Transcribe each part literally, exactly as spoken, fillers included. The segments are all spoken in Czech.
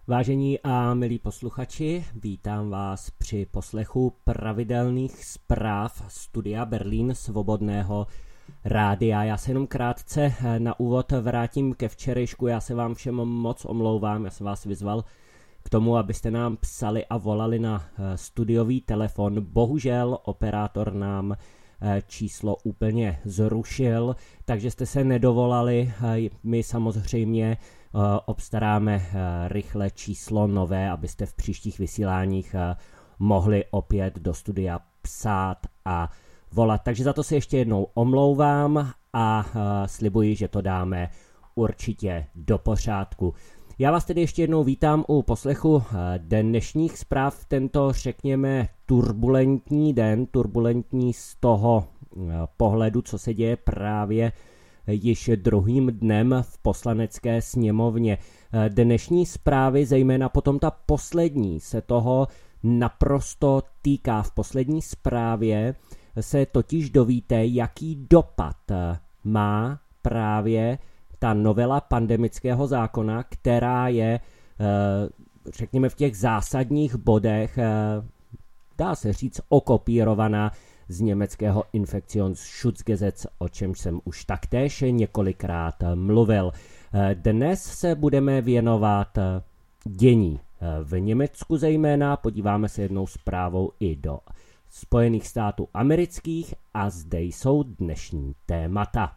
Vážení a milí posluchači, vítám vás při poslechu pravidelných zpráv Studia Berlín Svobodného rádia. Já se jenom krátce na úvod vrátím ke včerejšku. Já se vám všem moc omlouvám, já jsem vás vyzval k tomu, abyste nám psali a volali na studiový telefon. Bohužel operátor nám číslo úplně zrušil, takže jste se nedovolali. My samozřejmě obstaráme rychle číslo nové, abyste v příštích vysíláních mohli opět do studia psát a volat. Takže za to se ještě jednou omlouvám a slibuji, že to dáme určitě do pořádku. Já vás tedy ještě jednou vítám u poslechu dnešních zpráv. Tento, řekněme, turbulentní den, turbulentní z toho pohledu, co se děje právě již druhým dnem v Poslanecké sněmovně. Dnešní zprávy, zejména potom ta poslední, se toho naprosto týká. V poslední zprávě se totiž dovíte, jaký dopad má právě ta novela pandemického zákona, která je, řekněme, v těch zásadních bodech, dá se říct, okopírovaná z německého Infektionsschutzgesetz, o čemž jsem už taktéž několikrát mluvil. Dnes se budeme věnovat dění v Německu zejména, podíváme se jednou zprávou i do Spojených států amerických a zde jsou dnešní témata.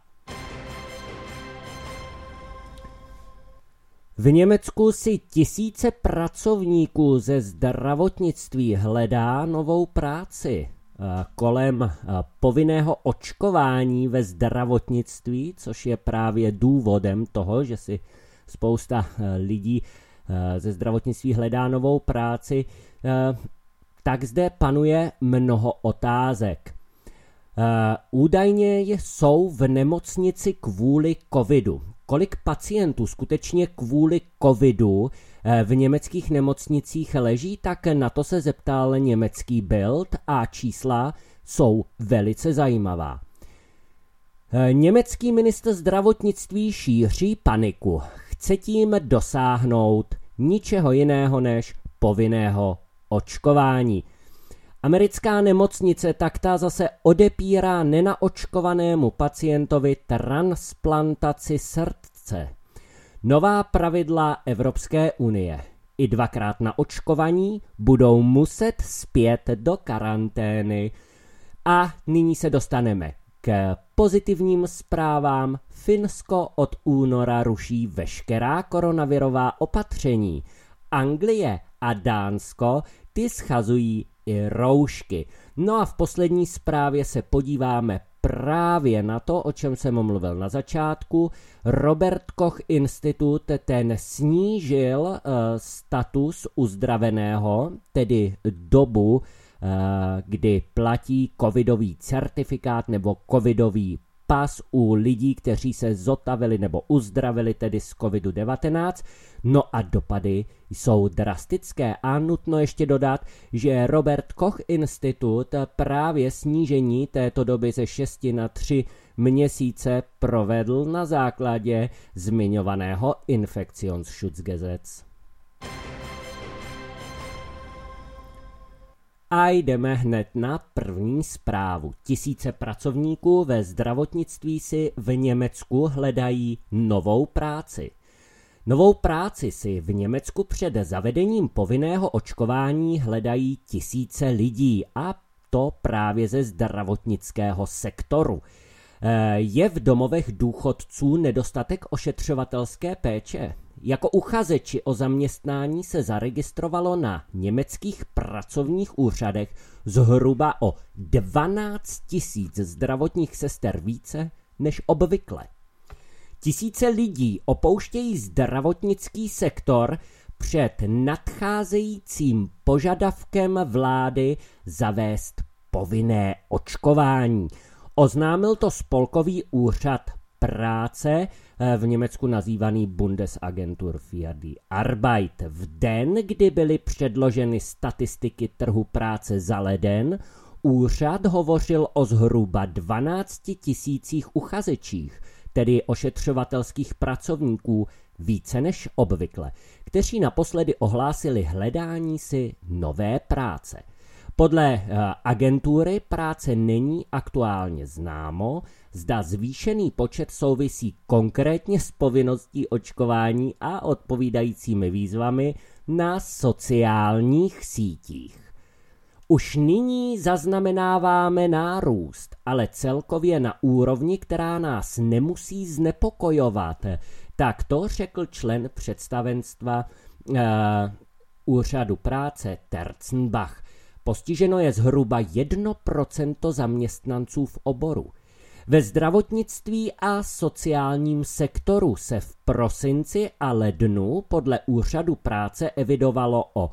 V Německu si tisíce pracovníků ze zdravotnictví hledá novou práci. Kolem povinného očkování ve zdravotnictví, což je právě důvodem toho, že si spousta lidí ze zdravotnictví hledá novou práci, tak zde panuje mnoho otázek. Údajně jsou v nemocnici kvůli covidu. Kolik pacientů skutečně kvůli covidu v německých nemocnicích leží, tak na to se zeptal německý Bild a čísla jsou velice zajímavá. Německý ministr zdravotnictví šíří paniku. Chce tím dosáhnout ničeho jiného než povinného očkování. Americká nemocnice tak ta zase odepírá nenaočkovanému pacientovi transplantaci srdce. Nová pravidla Evropské unie. I dvakrát naočkovaní budou muset zpět do karantény. A nyní se dostaneme k pozitivním zprávám. Finsko od února ruší veškerá koronavirová opatření. Anglie a Dánsko ty schazují i roušky. No a v poslední zprávě se podíváme právě na to, o čem jsem mluvil na začátku. Robert Koch Institut ten snížil uh, status uzdraveného, tedy dobu, uh, kdy platí covidový certifikát nebo covidový pas u lidí, kteří se zotavili nebo uzdravili tedy z covidu devatenáct. No a dopady jsou drastické a nutno ještě dodat, že Robert Koch Institut právě snížení této doby ze šesti na tři měsíce provedl na základě zmiňovaného Infektionsschutzgesetz. A jdeme hned na první zprávu. Tisíce pracovníků ve zdravotnictví si v Německu hledají novou práci. Novou práci si v Německu před zavedením povinného očkování hledají tisíce lidí, a to právě ze zdravotnického sektoru. Je v domovech důchodců nedostatek ošetřovatelské péče? Jako uchazeči o zaměstnání se zaregistrovalo na německých pracovních úřadech zhruba o dvanáct tisíc zdravotních sester více než obvykle. Tisíce lidí opouštějí zdravotnický sektor před nadcházejícím požadavkem vlády zavést povinné očkování. Oznámil to Spolkový úřad práce, v Německu nazývaný Bundesagentur für die Arbeit. V den, kdy byly předloženy statistiky trhu práce za leden, úřad hovořil o zhruba dvanácti tisících uchazečích, tedy ošetřovatelských pracovníků více než obvykle, kteří naposledy ohlásili hledání si nové práce. Podle agentury práce není aktuálně známo, zda zvýšený počet souvisí konkrétně s povinností očkování a odpovídajícími výzvami na sociálních sítích. Už nyní zaznamenáváme nárůst, ale celkově na úrovni, která nás nemusí znepokojovat. Tak to řekl člen představenstva uh, úřadu práce Terzenbach. Postiženo je zhruba jedno procento zaměstnanců v oboru. Ve zdravotnictví a sociálním sektoru se v prosinci a lednu podle úřadu práce evidovalo o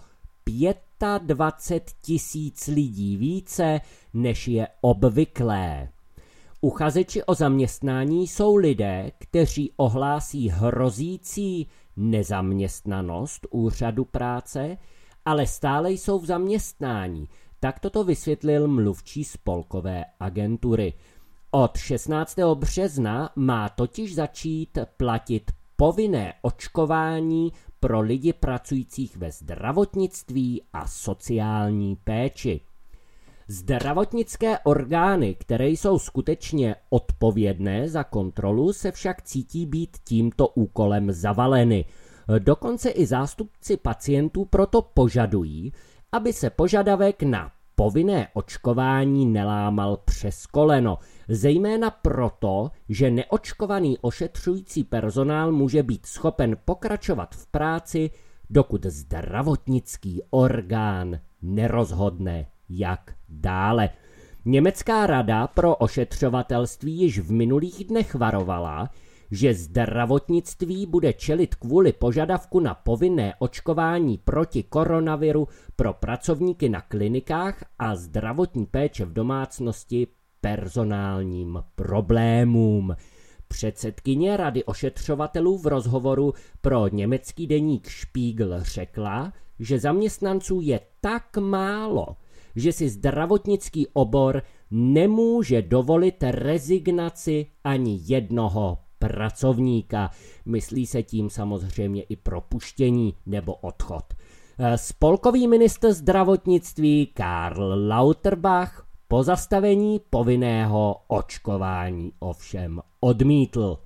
dvacet pět tisíc lidí více, než je obvyklé. Uchazeči o zaměstnání jsou lidé, kteří ohlásí hrozící nezaměstnanost úřadu práce, ale stále jsou v zaměstnání. Tak toto vysvětlil mluvčí spolkové agentury. Od šestnáctého března má totiž začít platit povinné očkování pro lidi pracujících ve zdravotnictví a sociální péči. Zdravotnické orgány, které jsou skutečně odpovědné za kontrolu, se však cítí být tímto úkolem zavaleny. Dokonce i zástupci pacientů proto požadují, aby se požadavek na povinné očkování nelámal přes koleno, zejména proto, že neočkovaný ošetřující personál může být schopen pokračovat v práci, dokud zdravotnický orgán nerozhodne, jak dále. Německá rada pro ošetřovatelství již v minulých dnech varovala, že zdravotnictví bude čelit kvůli požadavku na povinné očkování proti koronaviru pro pracovníky na klinikách a zdravotní péče v domácnosti personálním problémům. Předsedkyně Rady ošetřovatelů v rozhovoru pro německý deník Spiegel řekla, že zaměstnanců je tak málo, že si zdravotnický obor nemůže dovolit rezignaci ani jednoho pracovníka. Myslí se tím samozřejmě i propuštění nebo odchod. Spolkový ministr zdravotnictví Karl Lauterbach pozastavení povinného očkování ovšem odmítl.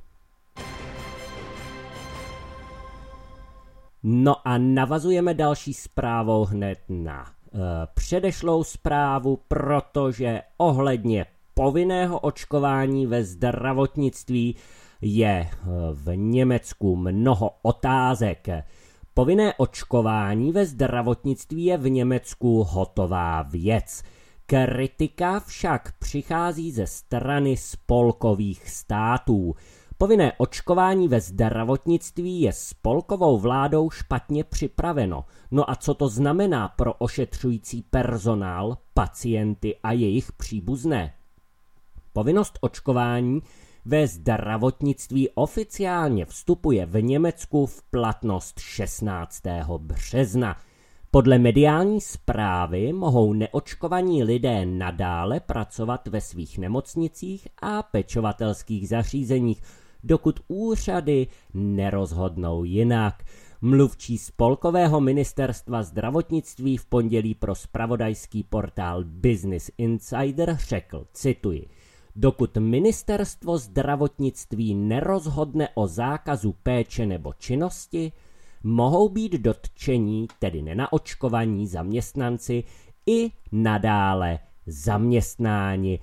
No a navazujeme další zprávou hned na e, předešlou zprávu, protože ohledně povinného očkování ve zdravotnictví je v Německu mnoho otázek. Povinné očkování ve zdravotnictví je v Německu hotová věc. Kritika však přichází ze strany spolkových států. Povinné očkování ve zdravotnictví je spolkovou vládou špatně připraveno. No a co to znamená pro ošetřující personál, pacienty a jejich příbuzné? Povinnost očkování ve zdravotnictví oficiálně vstupuje v Německu v platnost šestnáctého března. Podle mediální zprávy mohou neočkovaní lidé nadále pracovat ve svých nemocnicích a pečovatelských zařízeních, dokud úřady nerozhodnou jinak. Mluvčí spolkového ministerstva zdravotnictví v pondělí pro zpravodajský portál Business Insider řekl, cituji, dokud ministerstvo zdravotnictví nerozhodne o zákazu péče nebo činnosti, mohou být dotčení, tedy nenaočkovaní zaměstnanci, i nadále zaměstnáni.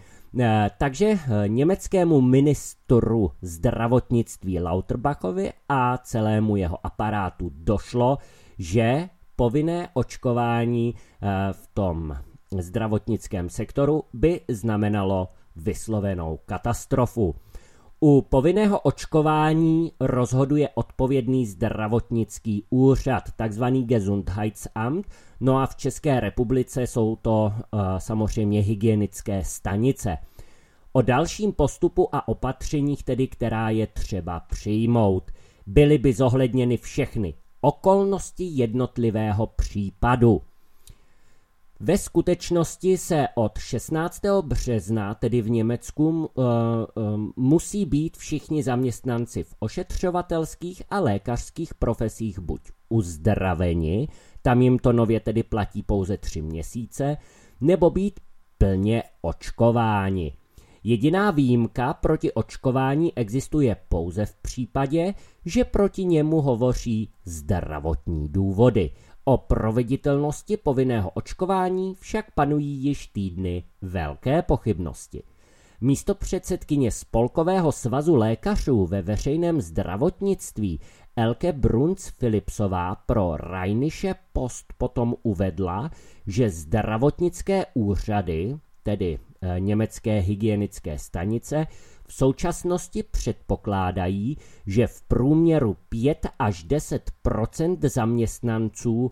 Takže německému ministru zdravotnictví Lauterbachovi a celému jeho aparátu došlo, že povinné očkování v tom zdravotnickém sektoru by znamenalo vyslovenou katastrofu. U povinného očkování rozhoduje odpovědný zdravotnický úřad, takzvaný Gesundheitsamt, no a v České republice jsou to uh, samozřejmě hygienické stanice. O dalším postupu a opatřeních tedy, která je třeba přijmout, byly by zohledněny všechny okolnosti jednotlivého případu. Ve skutečnosti se od šestnáctého března, tedy v Německu, uh, uh, musí být všichni zaměstnanci v ošetřovatelských a lékařských profesích buď uzdraveni, tam jim to nově tedy platí pouze tři měsíce, nebo být plně očkováni. Jediná výjimka proti očkování existuje pouze v případě, že proti němu hovoří zdravotní důvody. O proveditelnosti povinného očkování však panují již týdny velké pochybnosti. Místopředsedkyně Spolkového svazu lékařů ve veřejném zdravotnictví Elke Bruns-Philipsová pro Rheinische Post potom uvedla, že zdravotnické úřady, tedy e, německé hygienické stanice, v současnosti předpokládají, že v průměru pět až deset procent zaměstnanců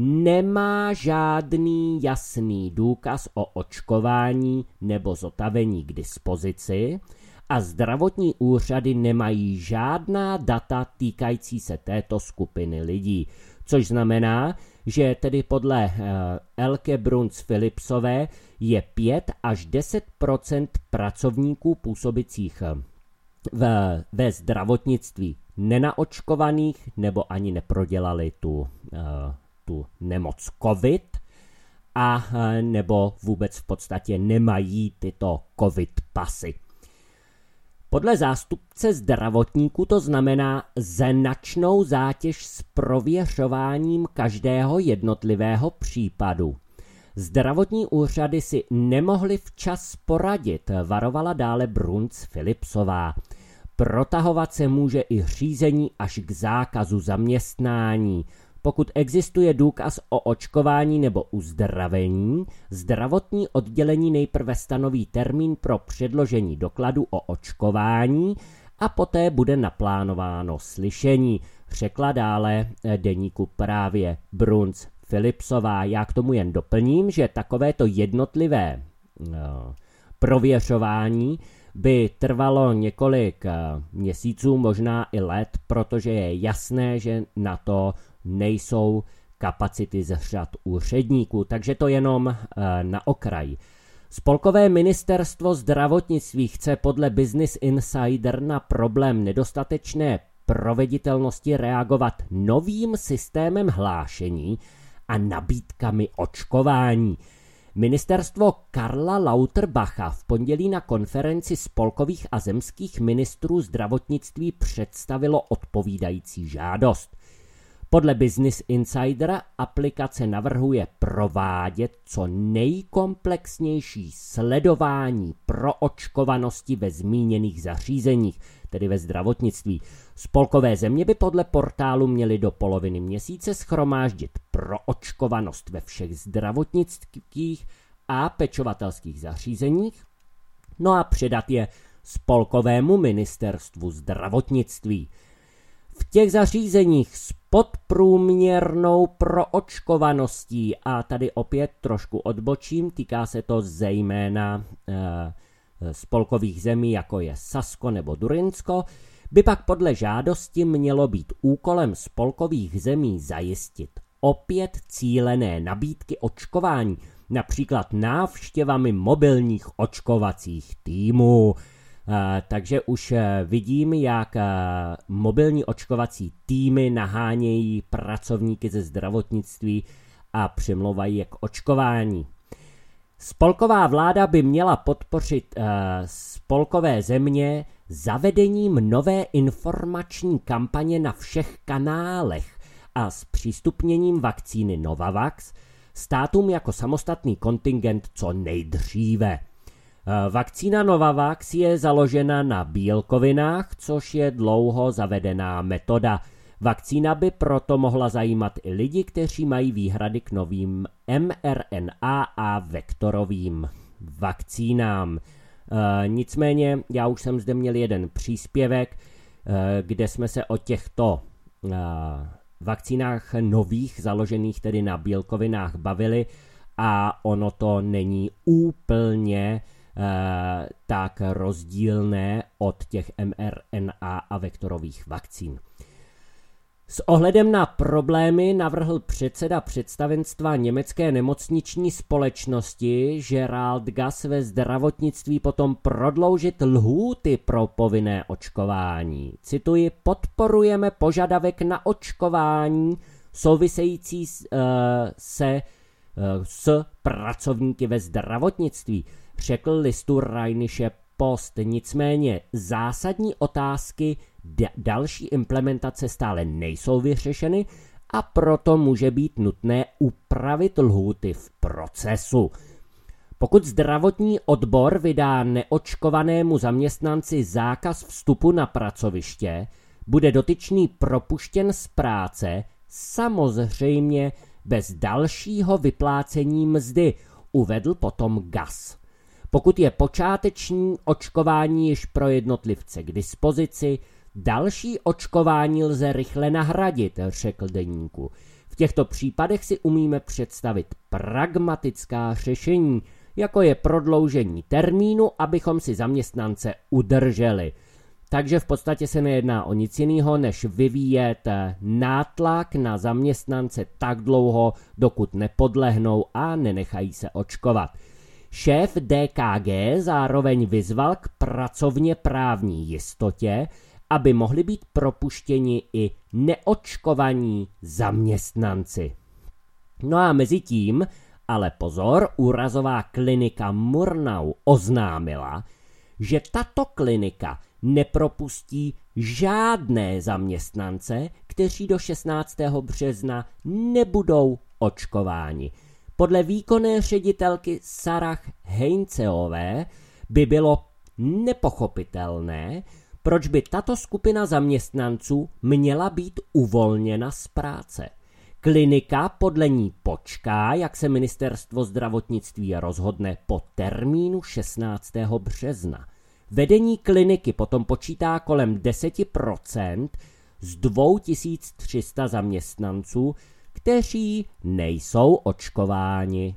nemá žádný jasný důkaz o očkování nebo zotavení k dispozici a zdravotní úřady nemají žádná data týkající se této skupiny lidí. Což znamená, že tedy podle uh, Elke Bruns-Philipsové je pět až deset procent pracovníků působících v, ve zdravotnictví nenaočkovaných nebo ani neprodělali tu, uh, tu nemoc COVID a uh, nebo vůbec v podstatě nemají tyto COVID pasy. Podle zástupce zdravotníků to znamená značnou zátěž s prověřováním každého jednotlivého případu. Zdravotní úřady si nemohly včas poradit, varovala dále Bruns-Philipsová. Protahovat se může i řízení až k zákazu zaměstnání. Pokud existuje důkaz o očkování nebo uzdravení, zdravotní oddělení nejprve stanoví termín pro předložení dokladu o očkování a poté bude naplánováno slyšení, řekla dále deníku Právě Bruns-Philipsová. Já k tomu jen doplním, že takovéto jednotlivé no, prověřování by trvalo několik měsíců, možná i let, protože je jasné, že na to nejsou kapacity z řad úředníků, takže to jenom e, na okraj. Spolkové ministerstvo zdravotnictví chce podle Business Insider na problém nedostatečné proveditelnosti reagovat novým systémem hlášení a nabídkami očkování. Ministerstvo Karla Lauterbacha v pondělí na konferenci spolkových a zemských ministrů zdravotnictví představilo odpovídající žádost. Podle Business Insidera aplikace navrhuje provádět co nejkomplexnější sledování proočkovanosti ve zmíněných zařízeních, tedy ve zdravotnictví. Spolkové země by podle portálu měly do poloviny měsíce shromáždit proočkovanost ve všech zdravotnických a pečovatelských zařízeních, no a předat je Spolkovému ministerstvu zdravotnictví. V těch zařízeních s podprůměrnou proočkovaností, a tady opět trošku odbočím, týká se to zejména e, spolkových zemí, jako je Sasko nebo Durinsko, by pak podle žádosti mělo být úkolem spolkových zemí zajistit opět cílené nabídky očkování, například návštěvami mobilních očkovacích týmů. Uh, takže už uh, vidím, jak uh, mobilní očkovací týmy nahánějí pracovníky ze zdravotnictví a přimlouvají je k očkování. Spolková vláda by měla podpořit uh, spolkové země zavedením nové informační kampaně na všech kanálech a zpřístupněním vakcíny Novavax státům jako samostatný kontingent co nejdříve. Vakcína Novavax je založena na bílkovinách, což je dlouho zavedená metoda. Vakcína by proto mohla zajímat i lidi, kteří mají výhrady k novým mRNA a vektorovým vakcínám. E, nicméně já už jsem zde měl jeden příspěvek, e, kde jsme se o těchto e, vakcínách nových, založených tedy na bílkovinách, bavili a ono to není úplně e, tak rozdílné od těch mRNA a vektorových vakcín. S ohledem na problémy navrhl předseda představenstva německé nemocniční společnosti Gerald Gass ve zdravotnictví potom prodloužit lhůty pro povinné očkování. Cituji, podporujeme požadavek na očkování související s, uh, se uh, s pracovníky ve zdravotnictví, řekl listu Rheinische Post. Nicméně zásadní otázky další implementace stále nejsou vyřešeny a proto může být nutné upravit lhůty v procesu. Pokud zdravotní odbor vydá neočkovanému zaměstnanci zákaz vstupu na pracoviště, bude dotyčný propuštěn z práce, samozřejmě bez dalšího vyplácení mzdy, uvedl potom Gass. Pokud je počáteční očkování již pro jednotlivce k dispozici, další očkování lze rychle nahradit, řekl deníku. V těchto případech si umíme představit pragmatická řešení, jako je prodloužení termínu, abychom si zaměstnance udrželi. Takže v podstatě se nejedná o nic jiného, než vyvíjet nátlak na zaměstnance tak dlouho, dokud nepodlehnou a nenechají se očkovat. Šéf D K G zároveň vyzval k pracovně právní jistotě, aby mohli být propuštěni i neočkovaní zaměstnanci. No a mezi tím, ale pozor, úrazová klinika Murnau oznámila, že tato klinika nepropustí žádné zaměstnance, kteří do šestnáctého března nebudou očkováni. Podle výkonné ředitelky Sarah Heinzeové by bylo nepochopitelné, proč by tato skupina zaměstnanců měla být uvolněna z práce. Klinika podle ní počká, jak se ministerstvo zdravotnictví rozhodne po termínu šestnáctého března. Vedení kliniky potom počítá kolem deset procent z dva tisíce tři sta zaměstnanců, kteří nejsou očkováni.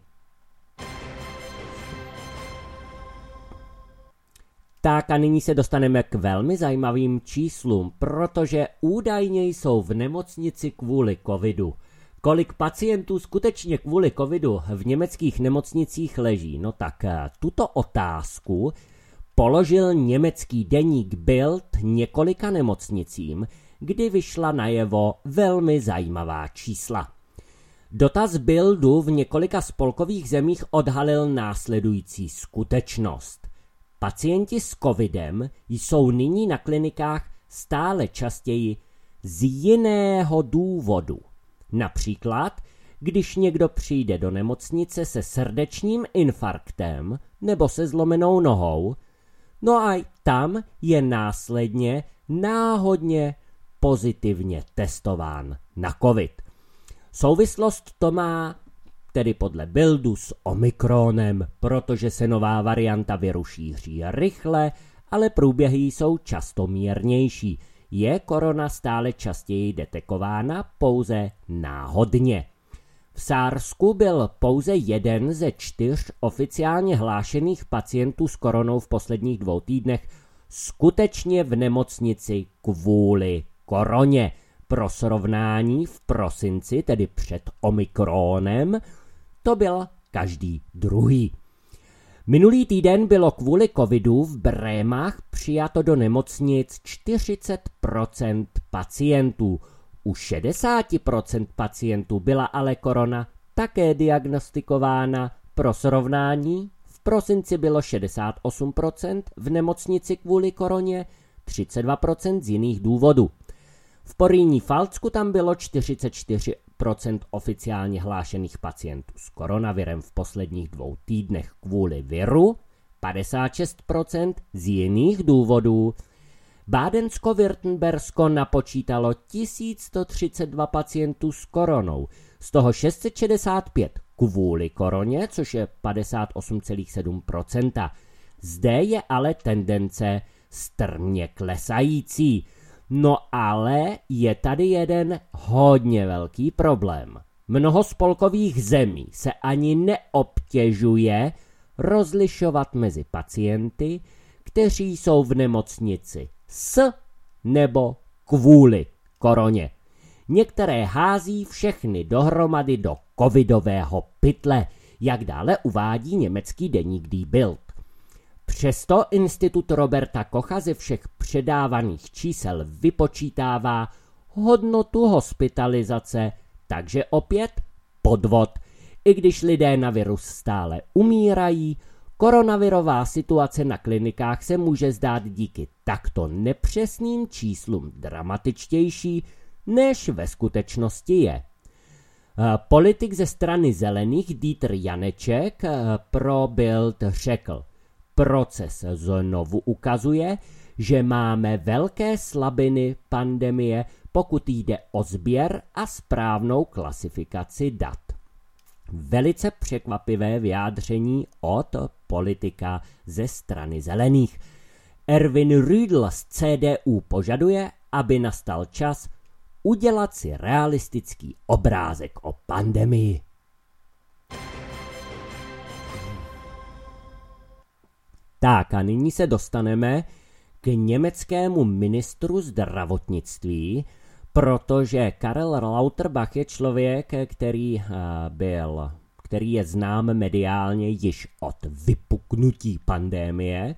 Tak a nyní se dostaneme k velmi zajímavým číslům, protože údajně jsou v nemocnici kvůli covidu. Kolik pacientů skutečně kvůli covidu v německých nemocnicích leží? No tak tuto otázku položil německý deník Bild několika nemocnicím, kdy vyšla najevo velmi zajímavá čísla. Dotaz Bildu v několika spolkových zemích odhalil následující skutečnost. Pacienti s covidem jsou nyní na klinikách stále častěji z jiného důvodu. Například, když někdo přijde do nemocnice se srdečním infarktem nebo se zlomenou nohou, no a tam je následně náhodně pozitivně testován na covid. Souvislost to má tedy podle Bildu s Omikronem, protože se nová varianta viru šíří rychle, ale průběhy jsou často mírnější. Je korona stále častěji detekována pouze náhodně. V Sársku byl pouze jeden ze čtyř oficiálně hlášených pacientů s koronou v posledních dvou týdnech skutečně v nemocnici kvůli koroně. Pro srovnání v prosinci, tedy před Omikronem, to byl každý druhý. Minulý týden bylo kvůli covidu v Brémách přijato do nemocnic čtyřicet procent pacientů. U šedesát procent pacientů byla ale korona také diagnostikována. Pro srovnání v prosinci bylo šedesát osm procent v nemocnici kvůli koroně, třicet dva procent z jiných důvodů. V Porýní Falcku tam bylo čtyřicet čtyři procent oficiálně hlášených pacientů s koronavirem v posledních dvou týdnech kvůli viru, padesát šest procent z jiných důvodů. Bádensko-Württembersko napočítalo tisíc sto třicet dva pacientů s koronou, z toho šest set šedesát pět kvůli koroně, což je padesát osm celá sedm procenta. Zde je ale tendence strmě klesající. No ale je tady jeden hodně velký problém. Mnoho spolkových zemí se ani neobtěžuje rozlišovat mezi pacienty, kteří jsou v nemocnici s nebo kvůli koroně. Některé hází všechny dohromady do covidového pytle, jak dále uvádí německý deník Die Bild. Přesto institut Roberta Kocha ze všech předávaných čísel vypočítává hodnotu hospitalizace, takže opět podvod. I když lidé na virus stále umírají, koronavirová situace na klinikách se může zdát díky takto nepřesným číslům dramatičtější, než ve skutečnosti je. Politik ze strany zelených Dieter Janeček pro Bild řekl: proces znovu ukazuje, že máme velké slabiny pandemie, pokud jde o sběr a správnou klasifikaci dat. Velice překvapivé vyjádření od politika ze strany zelených. Erwin Rüdl z C D U požaduje, aby nastal čas udělat si realistický obrázek o pandemii. Tak a nyní se dostaneme k německému ministru zdravotnictví, protože Karel Lauterbach je člověk, který byl, který je znám mediálně již od vypuknutí pandemie,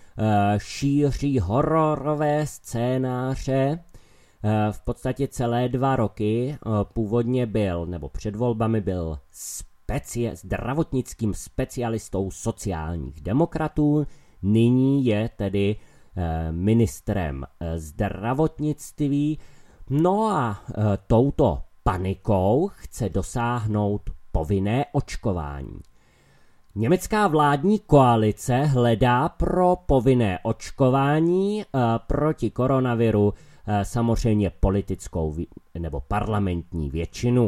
šíří hororové scénáře, v podstatě celé dva roky. Původně byl, nebo před volbami byl speci- zdravotnickým specialistou sociálních demokratů, nyní je tedy ministrem zdravotnictví. No a touto panikou chce dosáhnout povinné očkování. Německá vládní koalice hledá pro povinné očkování proti koronaviru samozřejmě politickou nebo parlamentní většinu.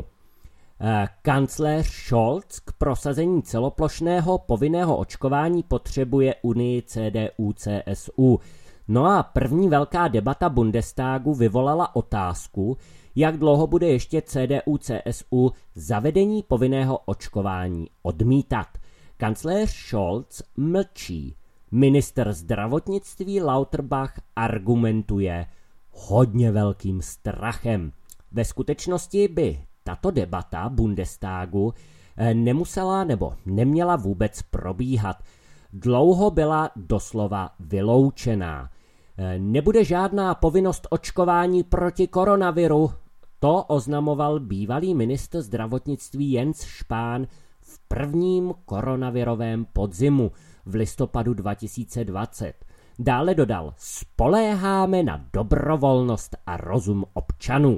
Kancléř Scholz k prosazení celoplošného povinného očkování potřebuje Unii C D U C S U. No a první velká debata Bundestagu vyvolala otázku, jak dlouho bude ještě C D U C S U zavedení povinného očkování odmítat. Kancléř Scholz mlčí. Minister zdravotnictví Lauterbach argumentuje hodně velkým strachem. Ve skutečnosti by tato debata Bundestagu nemusela nebo neměla vůbec probíhat. Dlouho byla doslova vyloučená. Nebude žádná povinnost očkování proti koronaviru, to oznamoval bývalý ministr zdravotnictví Jens Spahn v prvním koronavirovém podzimu v listopadu dva tisíce dvacet. Dále dodal: spoléháme na dobrovolnost a rozum občanů.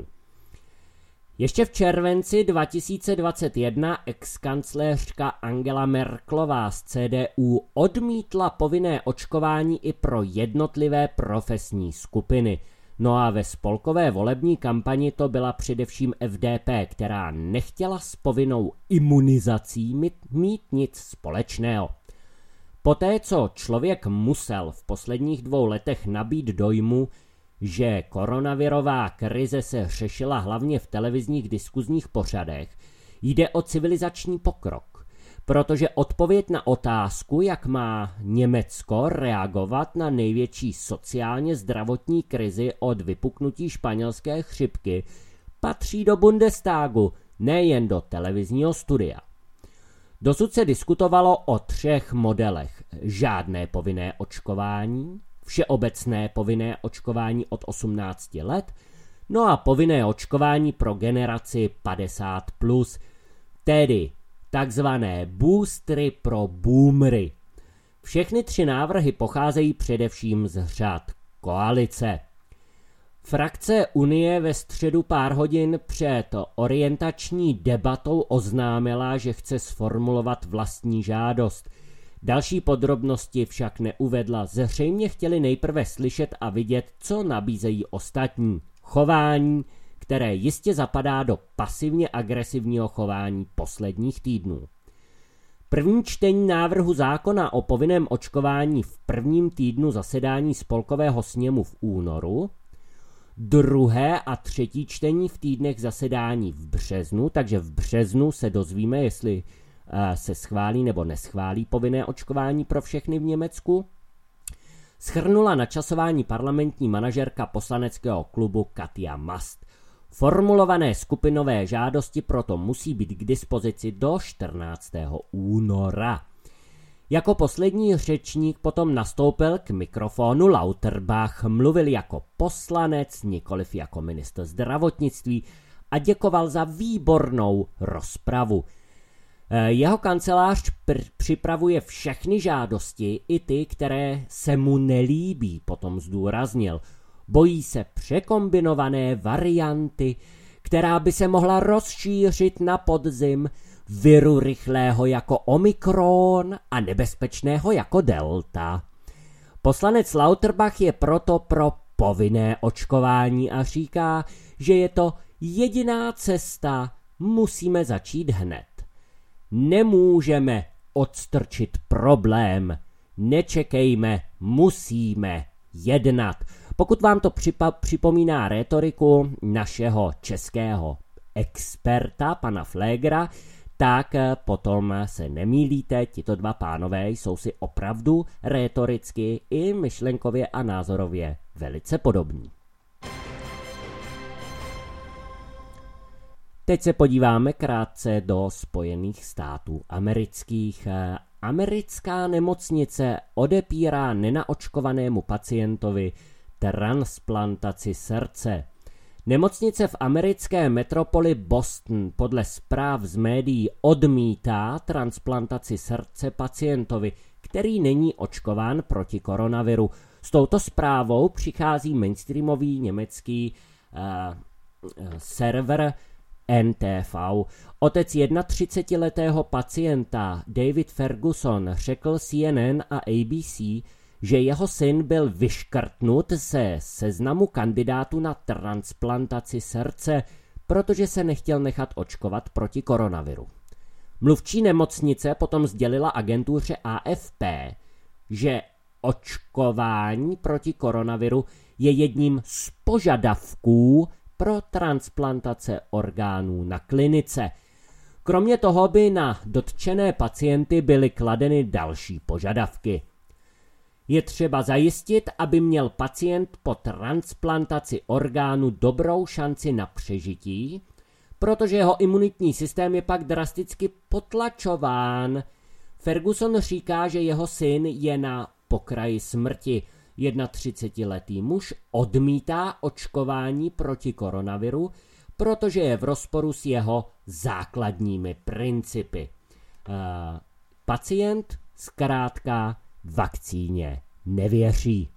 Ještě v červenci dva tisíce dvacet jedna exkancléřka Angela Merkelová z C D U odmítla povinné očkování i pro jednotlivé profesní skupiny. No a ve spolkové volební kampani to byla především F D P, která nechtěla s povinnou imunizací mít, mít nic společného. Poté, co člověk musel v posledních dvou letech nabít dojmu, že koronavirová krize se řešila hlavně v televizních diskuzních pořadech, jde o civilizační pokrok, protože odpověď na otázku, jak má Německo reagovat na největší sociálně zdravotní krizi od vypuknutí španělské chřipky, patří do Bundestagu, nejen do televizního studia. Dosud se diskutovalo o třech modelech: žádné povinné očkování, všeobecné povinné očkování od osmnácti let, no a povinné očkování pro generaci padesát plus, tedy takzvané boostry pro boomery. Všechny tři návrhy pocházejí především z řad koalice. Frakce Unie ve středu pár hodin před orientační debatou oznámila, že chce sformulovat vlastní žádost. Další podrobnosti však neuvedla, zřejmě chtěli nejprve slyšet a vidět, co nabízejí ostatní. Chování, které jistě zapadá do pasivně agresivního chování posledních týdnů. První čtení návrhu zákona o povinném očkování v prvním týdnu zasedání spolkového sněmu v únoru, druhé a třetí čtení v týdnech zasedání v březnu, takže v březnu se dozvíme, jestli se schválí nebo neschválí povinné očkování pro všechny v Německu, shrnula načasování parlamentní manažerka poslaneckého klubu Katja Mast. Formulované skupinové žádosti proto musí být k dispozici do čtrnáctého února. Jako poslední řečník potom nastoupil k mikrofonu Lauterbach, mluvil jako poslanec, nikoliv jako ministr zdravotnictví a děkoval za výbornou rozpravu. Jeho kancelář pr- připravuje všechny žádosti, i ty, které se mu nelíbí, potom zdůraznil. Bojí se překombinované varianty, která by se mohla rozšířit na podzim, viru rychlého jako Omikron a nebezpečného jako Delta. Poslanec Lauterbach je proto pro povinné očkování a říká, že je to jediná cesta, musíme začít hned. Nemůžeme odstrčit problém, nečekejme, musíme jednat. Pokud vám to připa- připomíná rétoriku našeho českého experta, pana Flegra, tak potom se nemýlíte, tito dva pánové jsou si opravdu rétoricky i myšlenkově a názorově velice podobní. Teď se podíváme krátce do Spojených států amerických. Americká nemocnice odepírá nenaočkovanému pacientovi transplantaci srdce. Nemocnice v americké metropoli Boston podle zpráv z médií odmítá transplantaci srdce pacientovi, který není očkován proti koronaviru. S touto zprávou přichází mainstreamový německý uh, server N T V. Otec třicetiletého pacienta David Ferguson řekl C N N a A B C, že jeho syn byl vyškrtnut ze seznamu kandidátů na transplantaci srdce, protože se nechtěl nechat očkovat proti koronaviru. Mluvčí nemocnice potom sdělila agentuře A F P, že očkování proti koronaviru je jedním z požadavků pro transplantace orgánů na klinice. Kromě toho by na dotčené pacienty byly kladeny další požadavky. Je třeba zajistit, aby měl pacient po transplantaci orgánu dobrou šanci na přežití, protože jeho imunitní systém je pak drasticky potlačován. Ferguson říká, že jeho syn je na pokraji smrti. třicetiletý muž odmítá očkování proti koronaviru, protože je v rozporu s jeho základními principy. Uh, pacient zkrátka vakcíně nevěří.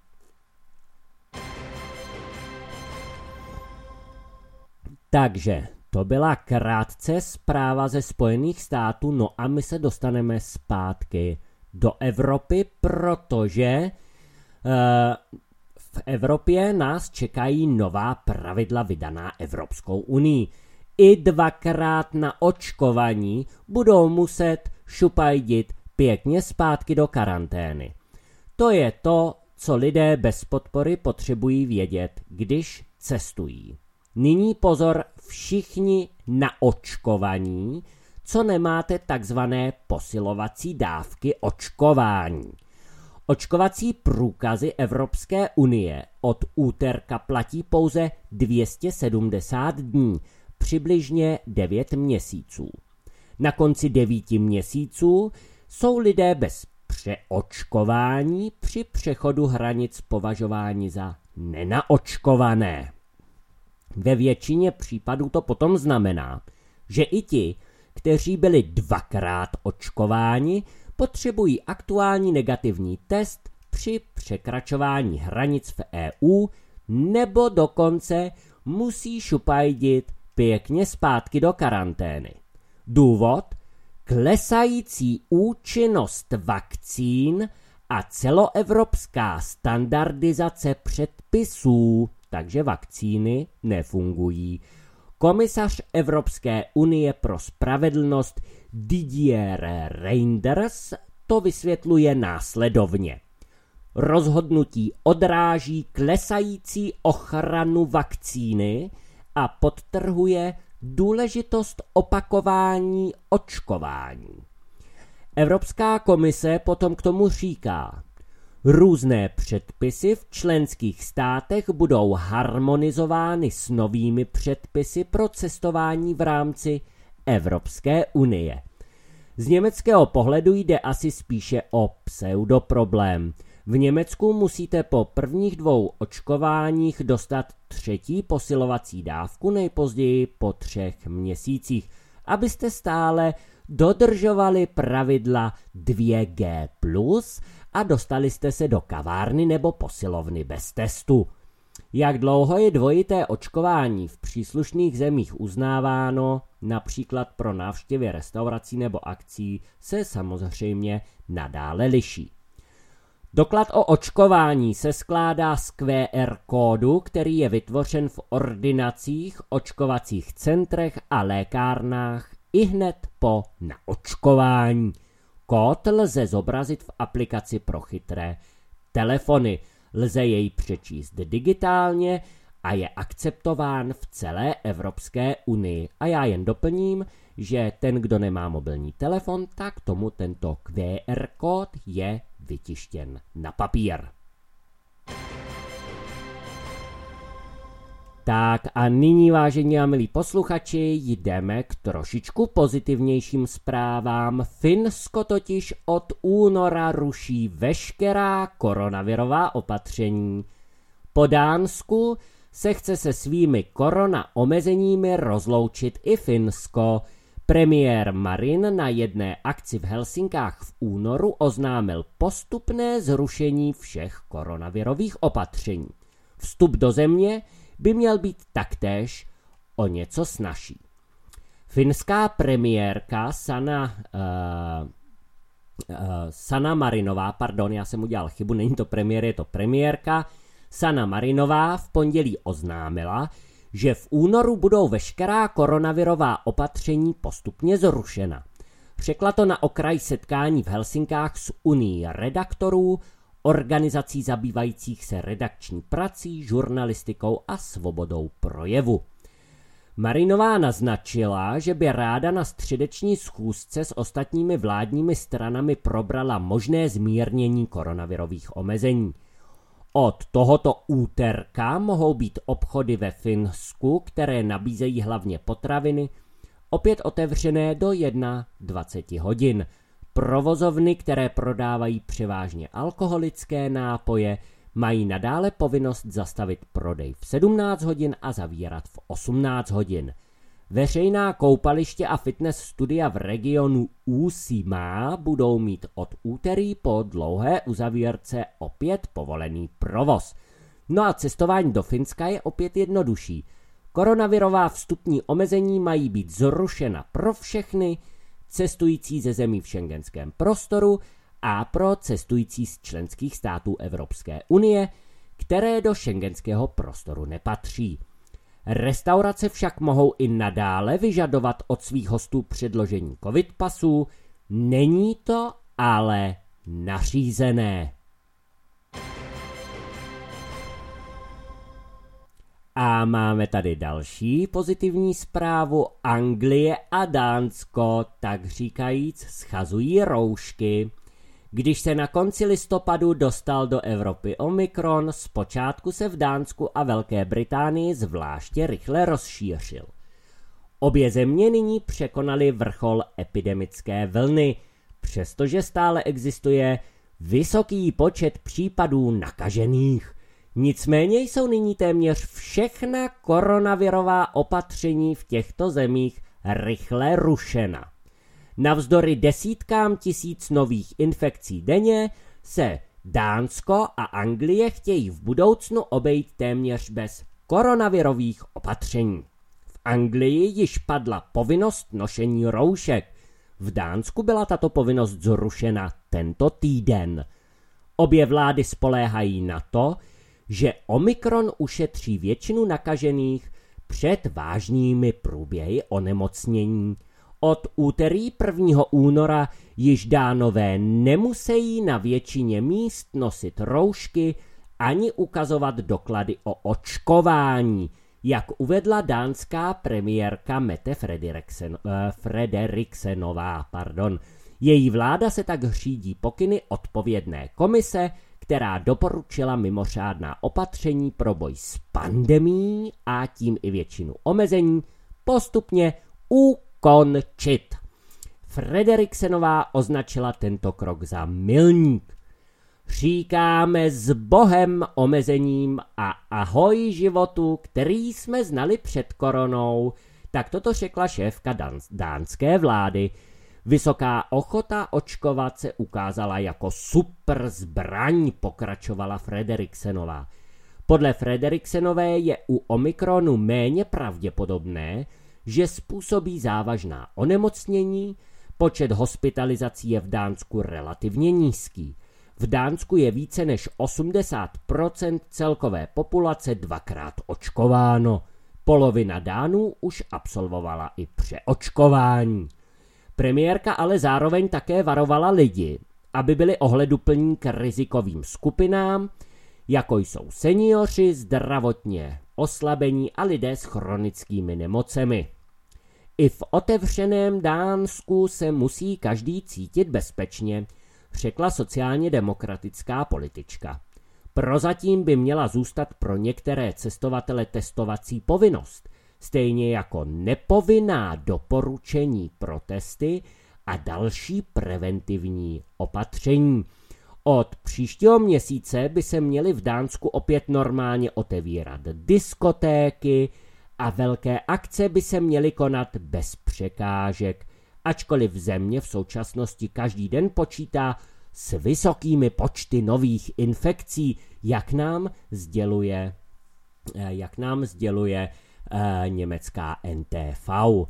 Takže to byla krátce zpráva ze Spojených států, no a my se dostaneme zpátky do Evropy, protože v Evropě nás čekají nová pravidla vydaná Evropskou unii. I dvakrát na očkovaní budou muset šupajdit pěkně zpátky do karantény. To je to, co lidé bez podpory potřebují vědět, když cestují. Nyní pozor všichni naočkovaní, co nemáte takzvané posilovací dávky očkování. Očkovací průkazy Evropské unie od úterka platí pouze dvě stě sedmdesát dní, přibližně devět měsíců. Na konci devíti měsíců jsou lidé bez přeočkování při přechodu hranic považováni za nenaočkované. Ve většině případů to potom znamená, že i ti, kteří byli dvakrát očkováni, potřebují aktuální negativní test při překračování hranic v E U nebo dokonce musí šupajdit pěkně zpátky do karantény. Důvod? Klesající účinnost vakcín a celoevropská standardizace předpisů, takže vakcíny nefungují. Komisař Evropské unie pro spravedlnost Didier Reynders to vysvětluje následovně. Rozhodnutí odráží klesající ochranu vakcíny a podtrhuje důležitost opakování očkování. Evropská komise potom k tomu říká, Různé předpisy v členských státech budou harmonizovány s novými předpisy pro cestování v rámci Evropské unie. Z německého pohledu jde asi spíše o pseudoproblém. V Německu musíte po prvních dvou očkováních dostat třetí posilovací dávku nejpozději po třech měsících, abyste stále dodržovali pravidla dvě gé plus a dostali jste se do kavárny nebo posilovny bez testu. Jak dlouho je dvojité očkování v příslušných zemích uznáváno, například pro návštěvy restaurací nebo akcí, se samozřejmě nadále liší. Doklad o očkování se skládá z Q R kódu, který je vytvořen v ordinacích, očkovacích centrech a lékárnách ihned po naočkování. Kód lze zobrazit v aplikaci pro chytré telefony. Lze jej přečíst digitálně a je akceptován v celé Evropské unii. A já jen doplním, že ten, kdo nemá mobilní telefon, tak tomu tento Q R kód je vytištěn na papír. Tak a nyní, vážení a milí posluchači, jdeme k trošičku pozitivnějším zprávám. Finsko totiž od února ruší veškerá koronavirová opatření. Po Dánsku se chce se svými korona omezeními rozloučit i Finsko. Premiér Marin na jedné akci v Helsinkách v únoru oznámil postupné zrušení všech koronavirových opatření. Vstup do země by měl být taktéž o něco snazší. Finská premiérka Sanna, uh, uh, Sanna Marinová, pardon, já jsem udělal chybu, není to premiér, je to premiérka, Sanna Marinová v pondělí oznámila, že v únoru budou veškerá koronavirová opatření postupně zrušena. Řekla to na okraj setkání v Helsinkách s Unií redaktorů, organizací zabývajících se redakční prací, žurnalistikou a svobodou projevu. Marinová naznačila, že by ráda na středeční schůzce s ostatními vládními stranami probrala možné zmírnění koronavirových omezení. Od tohoto úterka mohou být obchody ve Finsku, které nabízejí hlavně potraviny, opět otevřené do dvacet jedna hodin. Provozovny, které prodávají převážně alkoholické nápoje, mají nadále povinnost zastavit prodej v sedmnáct hodin a zavírat v osmnáct hodin. Veřejná koupaliště a fitness studia v regionu Uusimaa budou mít od úterý po dlouhé uzavírce opět povolený provoz. No a cestování do Finska je opět jednodušší. Koronavirová vstupní omezení mají být zrušena pro všechny cestující ze zemí v schengenském prostoru a pro cestující z členských států Evropské unie, které do schengenského prostoru nepatří. Restaurace však mohou i nadále vyžadovat od svých hostů předložení covid pasů, není to ale nařízené. A máme tady další pozitivní zprávu. Anglie a Dánsko, tak říkajíc, schazují roušky. Když se na konci listopadu dostal do Evropy Omikron, zpočátku se v Dánsku a Velké Británii zvláště rychle rozšířil. Obě země nyní překonaly vrchol epidemické vlny, přestože stále existuje vysoký počet případů nakažených. Nicméně jsou nyní téměř všechna koronavirová opatření v těchto zemích rychle rušena. Navzdory desítkám tisíc nových infekcí denně se Dánsko a Anglie chtějí v budoucnu obejít téměř bez koronavirových opatření. V Anglii již padla povinnost nošení roušek. V Dánsku byla tato povinnost zrušena tento týden. Obě vlády spoléhají na to, že Omikron ušetří většinu nakažených před vážnými průběhy onemocnění. Od úterý prvního února již Dánové nemusejí na většině míst nosit roušky ani ukazovat doklady o očkování, jak uvedla dánská premiérka Mette Frederiksen, uh, Frederiksenová. Pardon. Její vláda se tak řídí pokyny odpovědné komise, která doporučila mimořádná opatření pro boj s pandemií a tím i většinu omezení postupně ukončit. Frederiksenová označila tento krok za milník. Říkáme s Bohem omezením a ahoj životu, který jsme znali před koronou, tak toto řekla šéfka dánské vlády. Vysoká ochota očkovat se ukázala jako super zbraň, pokračovala Frederiksenová. Podle Frederiksenové je u Omikronu méně pravděpodobné, že způsobí závažná onemocnění, počet hospitalizací je v Dánsku relativně nízký. V Dánsku je více než osmdesát procent celkové populace dvakrát očkováno. Polovina Dánů už absolvovala i přeočkování. Premiérka ale zároveň také varovala lidi, aby byli ohleduplní k rizikovým skupinám, jako jsou seniori, zdravotně oslabení a lidé s chronickými nemocemi. I v otevřeném Dánsku se musí každý cítit bezpečně, řekla sociálně demokratická politička. Prozatím by měla zůstat pro některé cestovatele testovací povinnost, stejně jako nepovinná doporučení pro testy a další preventivní opatření. Od příštího měsíce by se měly v Dánsku opět normálně otevírat diskotéky a velké akce by se měly konat bez překážek, ačkoliv země v současnosti každý den počítá s vysokými počty nových infekcí, jak nám sděluje, jak nám sděluje uh, německá N T V. Uh,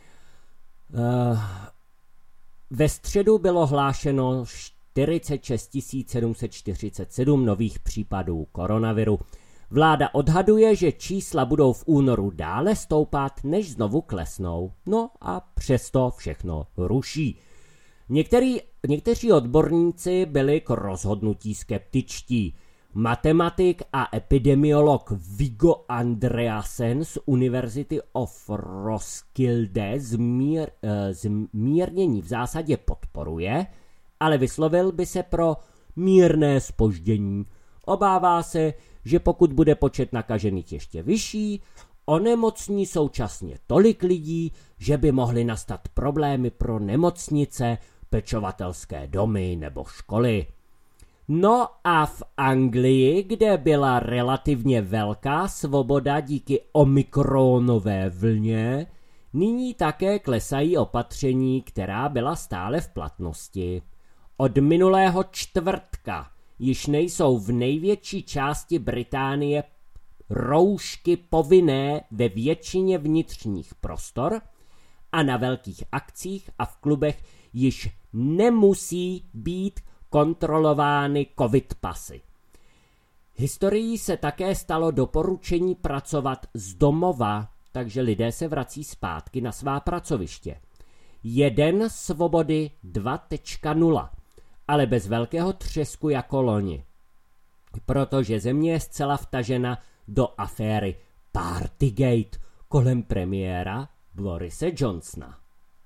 ve středu bylo hlášeno čtyřicet šest tisíc sedm set čtyřicet sedm nových případů koronaviru. Vláda odhaduje, že čísla budou v únoru dále stoupat, než znovu klesnou. No a přesto všechno ruší. Některý, někteří odborníci byli k rozhodnutí skeptičtí. Matematik a epidemiolog Viggo Andreasen z University of Roskilde zmír, zmírnění v zásadě podporuje, ale vyslovil by se pro mírné zpoždění. Obává se, že pokud bude počet nakažených ještě vyšší, onemocní současně tolik lidí, že by mohly nastat problémy pro nemocnice, pečovatelské domy nebo školy. No a v Anglii, kde byla relativně velká svoboda díky omikronové vlně, nyní také klesají opatření, která byla stále v platnosti. Od minulého čtvrtka již nejsou v největší části Británie roušky povinné ve většině vnitřních prostor a na velkých akcích a v klubech již nemusí být kontrolovány covid pasy. Historií se také stalo doporučení pracovat z domova, takže lidé se vrací zpátky na svá pracoviště. Jeden svobody dva tečka nula, ale bez velkého třesku jako loni. Protože země je zcela vtažena do aféry Partygate kolem premiéra Borise Johnsona.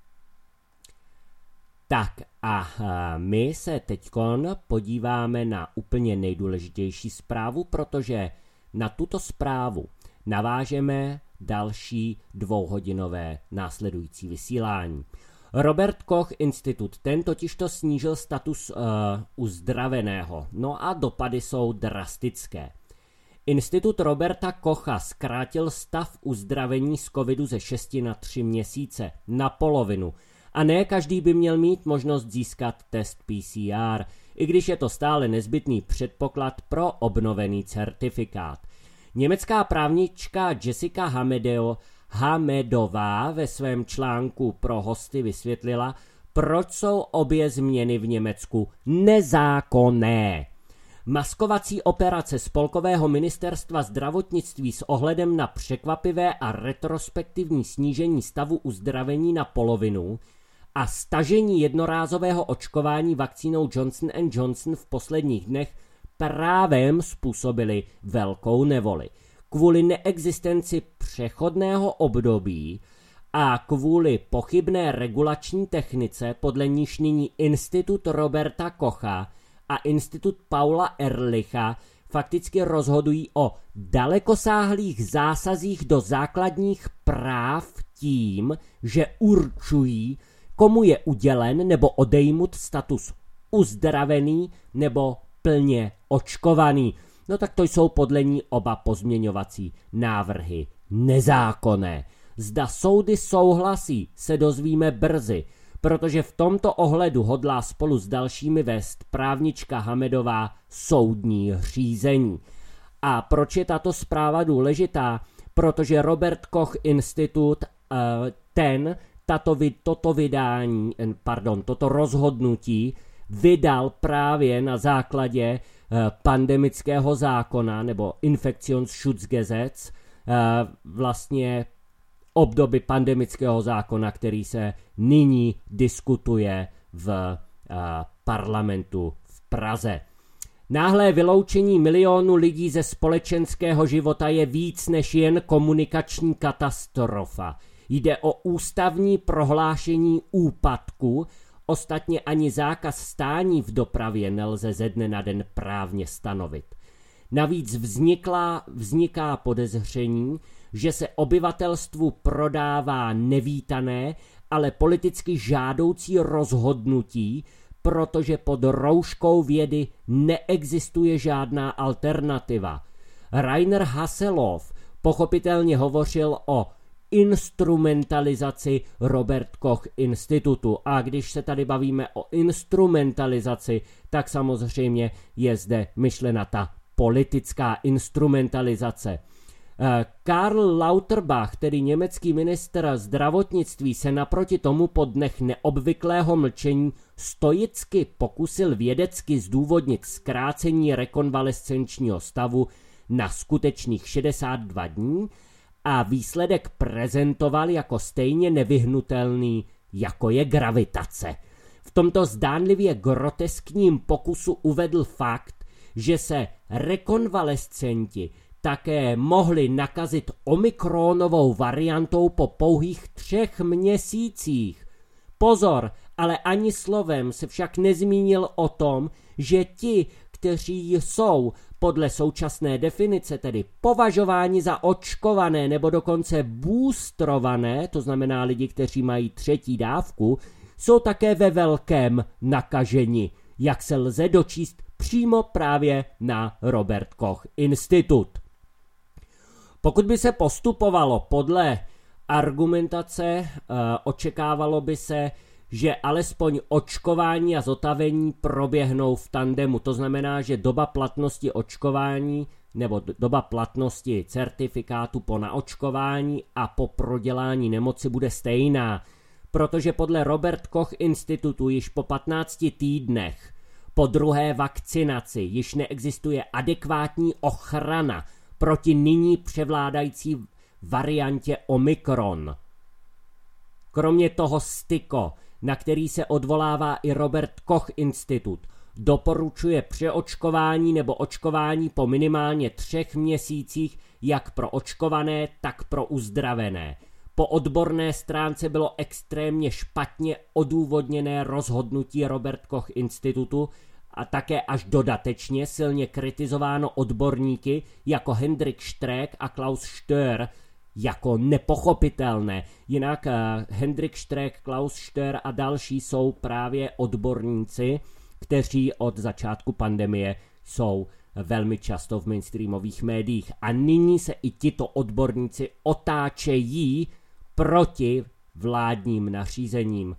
Tak a my se teďkon podíváme na úplně nejdůležitější zprávu, protože na tuto zprávu navážeme další dvouhodinové následující vysílání. Robert Koch Institut, ten totižto snížil status uh, uzdraveného, no a dopady jsou drastické. Institut Roberta Kocha zkrátil stav uzdravení z covidu ze šesti na tři měsíce, na polovinu. A ne každý by měl mít možnost získat test P C R, i když je to stále nezbytný předpoklad pro obnovený certifikát. Německá právnička Jessica Hamedeo, Hamedová ve svém článku pro hosty vysvětlila, proč jsou obě změny v Německu nezákonné. Maskovací operace Spolkového ministerstva zdravotnictví s ohledem na překvapivé a retrospektivní snížení stavu uzdravení na polovinu a stažení jednorázového očkování vakcínou Johnson and Johnson v posledních dnech právem způsobily velkou nevoli. Kvůli neexistenci přechodného období a kvůli pochybné regulační technice, podle níž nyní Institut Roberta Kocha a Institut Paula Ehrlicha fakticky rozhodují o dalekosáhlých zásazích do základních práv tím, že určují, komu je udělen nebo odejmut status uzdravený nebo plně očkovaný. No tak to jsou podle ní oba pozměňovací návrhy nezákonné. Zda soudy souhlasí, se dozvíme brzy, protože v tomto ohledu hodlá spolu s dalšími vést právnička Hamedová soudní řízení. A proč je tato zpráva důležitá? Protože Robert Koch Institut, ten, tato, toto vydání, pardon, toto rozhodnutí vydal právě na základě pandemického zákona nebo Infektionsschutzgesetz, vlastně obdoby pandemického zákona, který se nyní diskutuje v parlamentu v Praze. Náhlé vyloučení milionů lidí ze společenského života je víc než jen komunikační katastrofa. Jde o ústavní prohlášení úpadku, ostatně ani zákaz stání v dopravě nelze ze dne na den právně stanovit. Navíc vznikla, vzniká podezření, že se obyvatelstvu prodává nevítané, ale politicky žádoucí rozhodnutí, protože pod rouškou vědy neexistuje žádná alternativa. Rainer Haseloff pochopitelně hovořil o instrumentalizaci Robert Koch Institutu. A když se tady bavíme o instrumentalizaci, tak samozřejmě je zde myšlena ta politická instrumentalizace. Karl Lauterbach, tedy německý ministr zdravotnictví, se naproti tomu po dnech neobvyklého mlčení stoicky pokusil vědecky zdůvodnit zkrácení rekonvalescenčního stavu na skutečných šedesát dva dní a výsledek prezentoval jako stejně nevyhnutelný, jako je gravitace. V tomto zdánlivě groteskním pokusu uvedl fakt, že se rekonvalescenti také mohli nakazit omikronovou variantou po pouhých třech měsících. Pozor, ale ani slovem se však nezmínil o tom, že ti, kteří jsou podle současné definice tedy považováni za očkované nebo dokonce boostrované, to znamená lidi, kteří mají třetí dávku, jsou také ve velkém nakaženi, jak se lze dočíst přímo právě na Robert Koch Institut. Pokud by se postupovalo podle argumentace, očekávalo by se, že alespoň očkování a zotavení proběhnou v tandemu. To znamená, že doba platnosti očkování nebo doba platnosti certifikátu po naočkování a po prodělání nemoci bude stejná, protože podle Robert Koch Institutu již po patnácti týdnech po druhé vakcinaci již neexistuje adekvátní ochrana proti nyní převládající variantě Omikron. Kromě toho styko, na který se odvolává i Robert Koch Institut, doporučuje přeočkování nebo očkování po minimálně třech měsících jak pro očkované, tak pro uzdravené. Po odborné stránce bylo extrémně špatně odůvodněné rozhodnutí Robert Koch Institutu a také až dodatečně silně kritizováno odborníky jako Hendrik Streeck a Klaus Stör jako nepochopitelné. Jinak uh, Hendrik Streeck, Klaus Stör a další jsou právě odborníci, kteří od začátku pandemie jsou velmi často v mainstreamových médiích. A nyní se i tito odborníci otáčejí proti vládním nařízením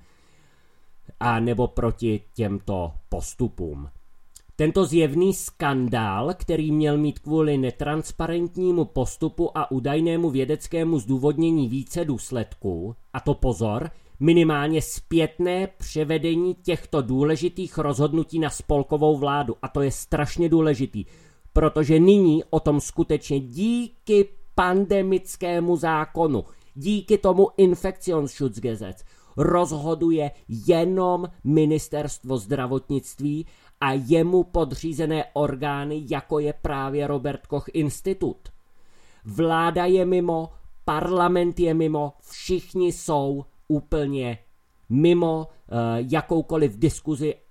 a nebo proti těmto postupům. Tento zjevný skandál, který měl mít kvůli netransparentnímu postupu a údajnému vědeckému zdůvodnění více důsledků, a to pozor, minimálně zpětné převedení těchto důležitých rozhodnutí na spolkovou vládu. A to je strašně důležitý, protože nyní o tom skutečně díky pandemickému zákonu, díky tomu Infektionsschutzgesetz rozhoduje jenom ministerstvo zdravotnictví a jemu podřízené orgány, jako je právě Robert Koch Institut. Vláda je mimo, parlament je mimo, všichni jsou úplně mimo uh, jakoukoliv diskuzi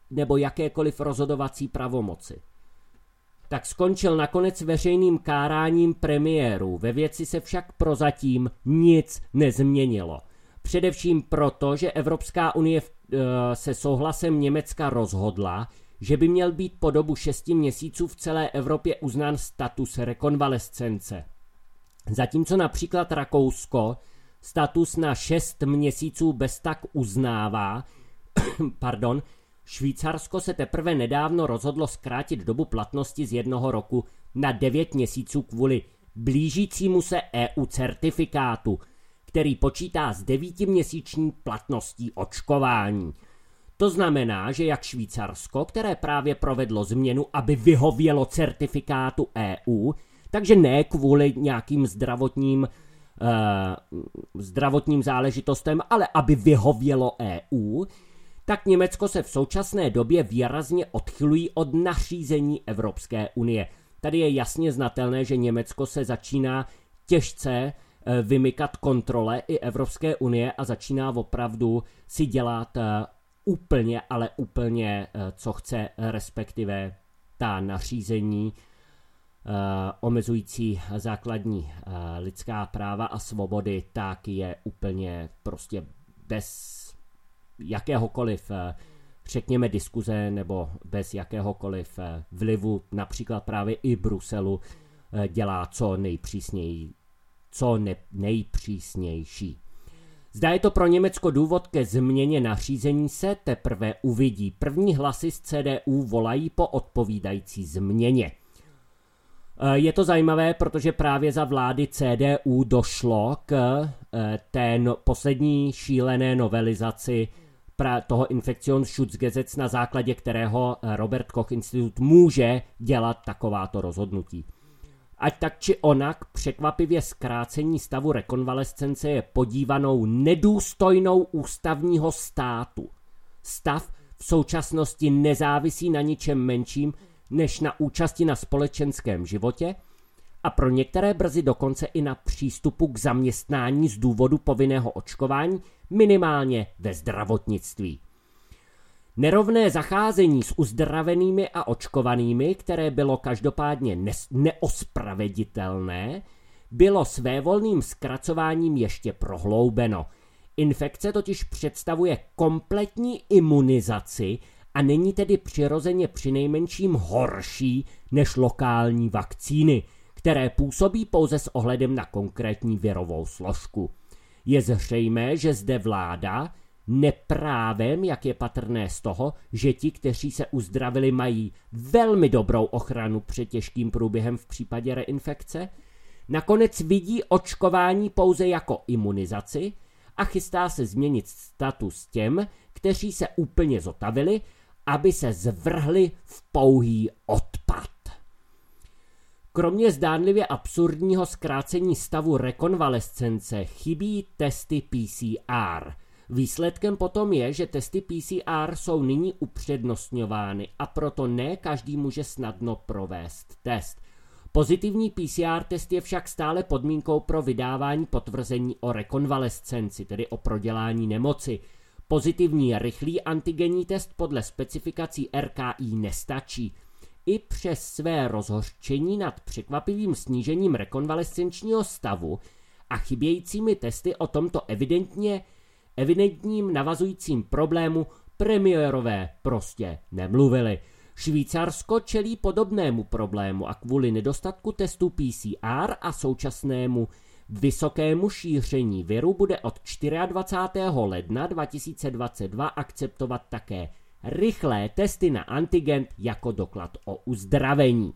nebo jakékoliv rozhodovací pravomoci. Tak skončil nakonec veřejným káráním premiérů. Ve věci se však prozatím nic nezměnilo. Především proto, že Evropská unie se souhlasem Německa rozhodla, že by měl být po dobu šesti měsíců v celé Evropě uznán status rekonvalescence. Zatímco například Rakousko status na šest měsíců bez tak uznává, pardon, Švýcarsko se teprve nedávno rozhodlo zkrátit dobu platnosti z jednoho roku na devět měsíců kvůli blížícímu se E U certifikátu, který počítá s devítiměsíční platností očkování. To znamená, že jak Švýcarsko, které právě provedlo změnu, aby vyhovělo certifikátu E U, takže ne kvůli nějakým zdravotním, eh, zdravotním záležitostem, ale aby vyhovělo E U, tak Německo se v současné době výrazně odchylují od nařízení Evropské unie. Tady je jasně znatelné, že Německo se začíná těžce vymykat kontrole i Evropské unie a začíná opravdu si dělat úplně, ale úplně, co chce, respektive ta nařízení omezující základní lidská práva a svobody, tak je úplně prostě bez jakéhokoliv, řekněme, diskuze nebo bez jakéhokoliv vlivu, například právě i Bruselu, dělá co nejpřísněji, co ne, nejpřísnější. Zda je to pro Německo důvod ke změně nařízení, se teprve uvidí. První hlasy z C D U volají po odpovídající změně. Je to zajímavé, protože právě za vlády C D U došlo k té no, poslední šílené novelizaci toho Infektionsschutzgesetz, na základě kterého Robert Koch Institut může dělat takováto rozhodnutí. Ať tak či onak, překvapivě zkrácení stavu rekonvalescence je podívanou nedůstojnou ústavního státu. Stav v současnosti nezávisí na ničem menším než na účasti na společenském životě a pro některé brzy dokonce i na přístupu k zaměstnání z důvodu povinného očkování, minimálně ve zdravotnictví. Nerovné zacházení s uzdravenými a očkovanými, které bylo každopádně neospraveditelné, bylo svévolným zkracováním ještě prohloubeno. Infekce totiž představuje kompletní imunizaci a není tedy přirozeně přinejmenším horší než lokální vakcíny, které působí pouze s ohledem na konkrétní virovou složku. Je zřejmé, že zde vláda neprávem, jak je patrné z toho, že ti, kteří se uzdravili, mají velmi dobrou ochranu před těžkým průběhem v případě reinfekce, nakonec vidí očkování pouze jako imunizaci a chystá se změnit status těm, kteří se úplně zotavili, aby se zvrhli v pouhý odpad. Kromě zdánlivě absurdního zkrácení stavu rekonvalescence chybí testy P C R. Výsledkem potom je, že testy P C R jsou nyní upřednostňovány a proto ne každý může snadno provést test. Pozitivní P C R test je však stále podmínkou pro vydávání potvrzení o rekonvalescenci, tedy o prodělání nemoci. Pozitivní rychlý antigenní test podle specifikací R K I nestačí. I přes své rozhořčení nad překvapivým snížením rekonvalescenčního stavu a chybějícími testy o tomto evidentně evidentním navazujícím problému premiérové prostě nemluvili. Švýcarsko čelí podobnému problému a kvůli nedostatku testů P C R a současnému vysokému šíření viru bude od dvacátého čtvrtého ledna dva tisíce dvacet dva akceptovat také rychlé testy na antigen jako doklad o uzdravení.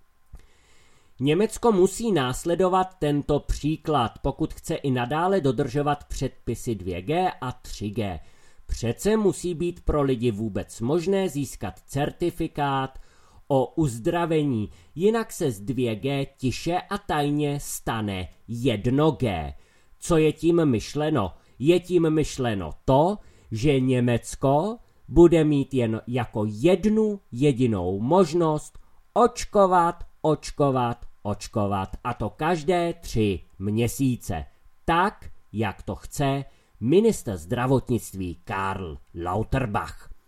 Německo musí následovat tento příklad, pokud chce i nadále dodržovat předpisy dvě G a tři G. Přece musí být pro lidi vůbec možné získat certifikát o uzdravení, jinak se z dvě G tiše a tajně stane jedno G. Co je tím myšleno? Je tím myšleno to, že Německo bude mít jen jako jednu jedinou možnost očkovat, očkovat, očkovat, a to každé tři měsíce, tak, jak to chce ministr zdravotnictví Karl Lauterbach.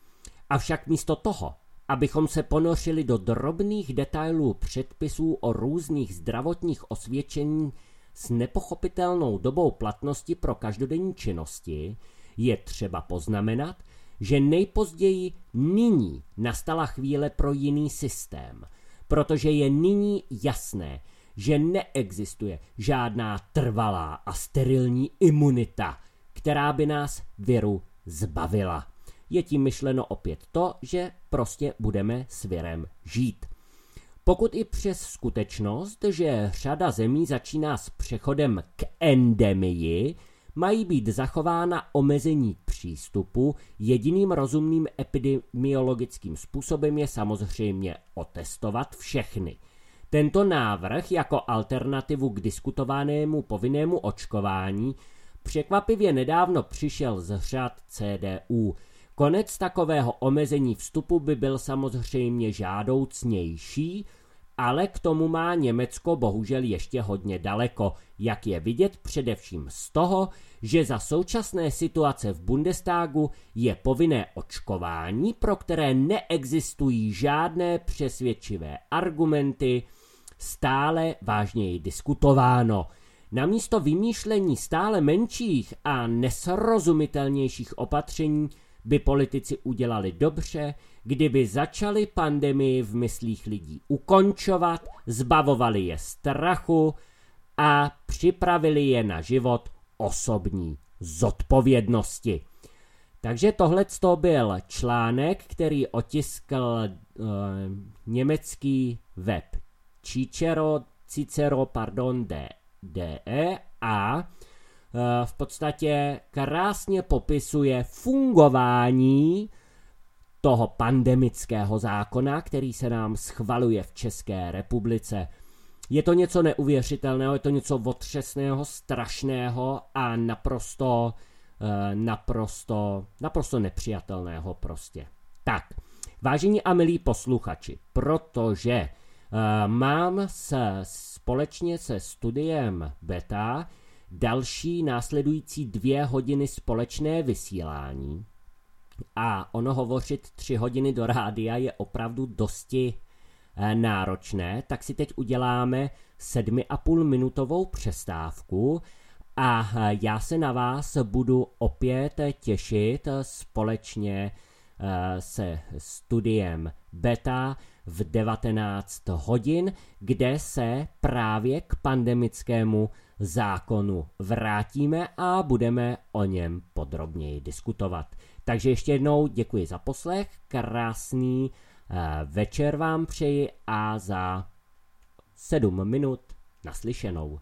Avšak místo toho, abychom se ponořili do drobných detailů předpisů o různých zdravotních osvědčení s nepochopitelnou dobou platnosti pro každodenní činnosti, je třeba poznamenat, že nejpozději nyní nastala chvíle pro jiný systém, protože je nyní jasné, že neexistuje žádná trvalá a sterilní imunita, která by nás viru zbavila. Je tím myšleno opět to, že prostě budeme s virem žít. Pokud i přes skutečnost, že řada zemí začíná s přechodem k endemii, mají být zachována omezení přístupu, jediným rozumným epidemiologickým způsobem je samozřejmě otestovat všechny. Tento návrh jako alternativu k diskutovanému povinnému očkování překvapivě nedávno přišel z řad C D U. Konec takového omezení vstupu by byl samozřejmě žádoucnější, ale k tomu má Německo bohužel ještě hodně daleko, jak je vidět především z toho, že za současné situace v Bundestagu je povinné očkování, pro které neexistují žádné přesvědčivé argumenty, stále vážněji diskutováno. Namísto vymýšlení stále menších a nesrozumitelnějších opatření by politici udělali dobře, kdyby začali pandemii v myslích lidí ukončovat, zbavovali je strachu a připravili je na život osobní zodpovědnosti. Takže tohleto byl článek, který otiskl uh, německý web Cicero, Cicero pardon, de a v podstatě krásně popisuje fungování toho pandemického zákona, který se nám schvaluje v České republice. Je to něco neuvěřitelného, je to něco otřesného, strašného a naprosto, naprosto, naprosto nepřijatelného prostě. Tak, vážení a milí posluchači, protože uh, mám se, společně se studiem Beta další následující dvě hodiny společné vysílání a ono hovořit tři hodiny do rádia je opravdu dosti eh, náročné, tak si teď uděláme sedmi a půl minutovou přestávku a eh, já se na vás budu opět těšit společně eh, se studiem Beta v devatenáct hodin, kde se právě k pandemickému zákonu vrátíme a budeme o něm podrobněji diskutovat. Takže ještě jednou děkuji za poslech, krásný uh, večer vám přeji a za sedm minut naslyšenou.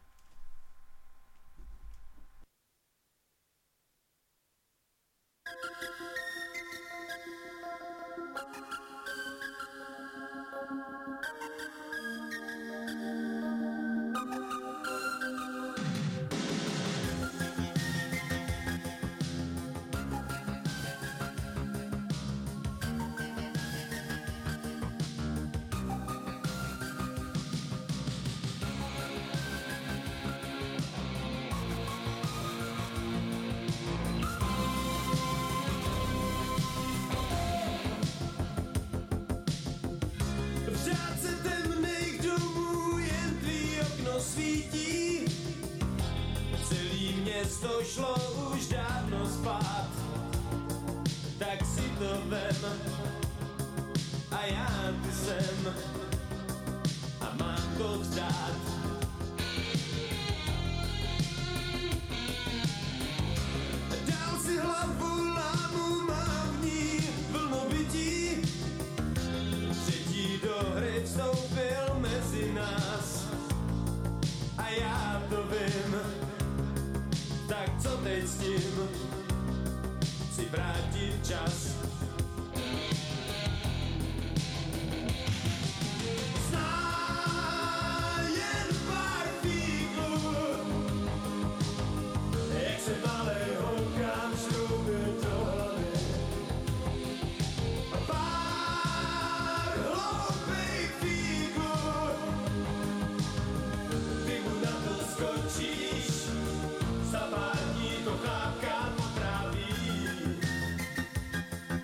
To šlo už dávno spát, tak si to vem a já ty jsem a mám to vzdát. Dal si hlavu, lámu mám v ní vlnobytí, třetí do hry vstoupil mezi nás a já to vím. Tak co teď s tím? Chci vrátit čas. Znám jen pár fíglů, jak se malé holkám šrouby do hlavy. Pár hloupých fíglů, ty mu na to skočíš. Za pár dní to chápka potráví.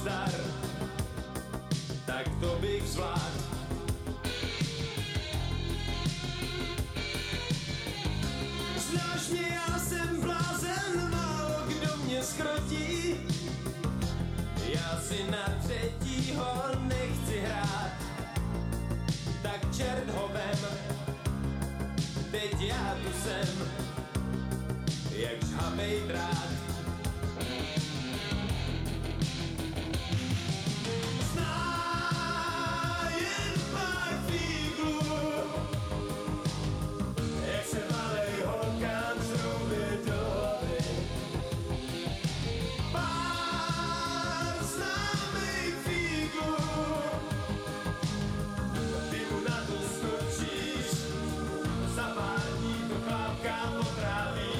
zdar, tak to bych zvládl. Znáš mě, já jsem blázen, málo kdo mě skrotí. Já si na třetího nechci hrát, tak čert ho vem, teď já tu jsem, jak žhavej drát. Zná jen pár fíglů, jak se valej holkám šrouby do hlavy. Pár známej fíglů, ty mu na to skočíš, za pár dní to chlapka potráví.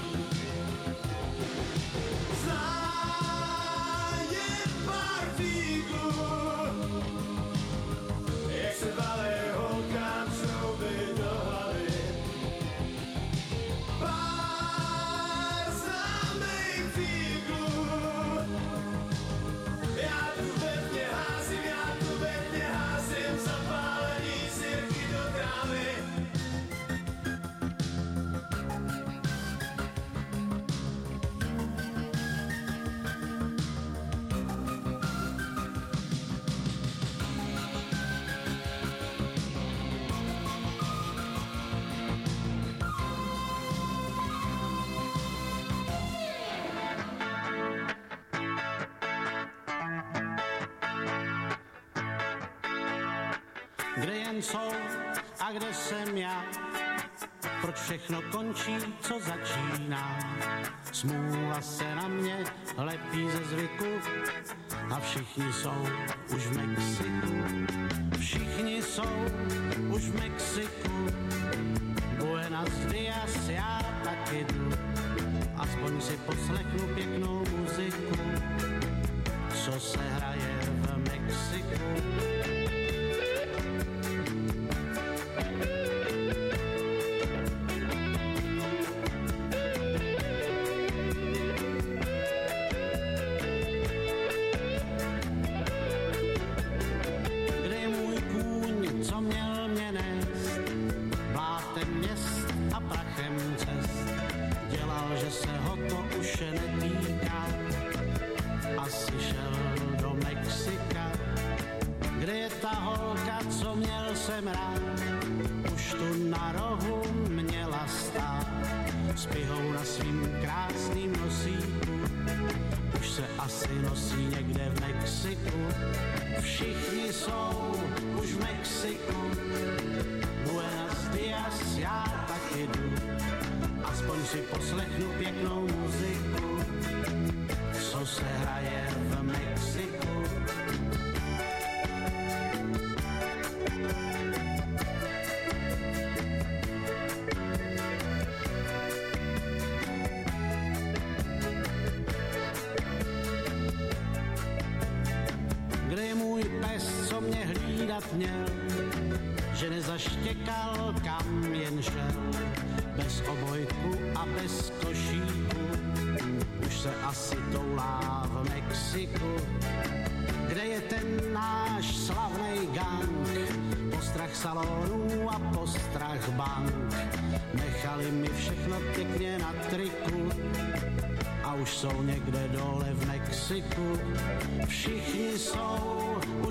Zná jen pár fíglů, jak se valej holkám šrouby do hlavy. Pár známej fíglů, já tu ve mně házím, já tu ve mně házím, zapálení sirky do trávy. Kde jen jsou a kde jsem já, proč všechno končí, co začíná. Smůla se na mě lepí ze zvyku a všichni jsou už v Mexiku. Všichni jsou už v Mexiku. Buenos dias, já taky jdu, aspoň si poslechnu pěknou muziku, co se hraje v Mexiku. Netýká, asi šel do Mexika. Kde je ta holka, co měl jsem rád, už tu na rohu měla stát, s pihou na svým krásným nosíku, už se asi nosí někde v Mexiku. Všichni jsou už v Mexiku. Buenos dias, já taky jdu, aspoň si poslechnu pěknou muziku, co se hraje v Mexiku. Kde je můj pes, co mě hlídat měl, že nezaštěkal, kam jen šel, bez obojku a bez košíku, už se asi toulá v Mexiku. Kde je ten náš slavnej gang, postrach salonů a postrach bank, nechali mi všechno pěkně na triku a už jsou někde dole v Mexiku. Všichni jsou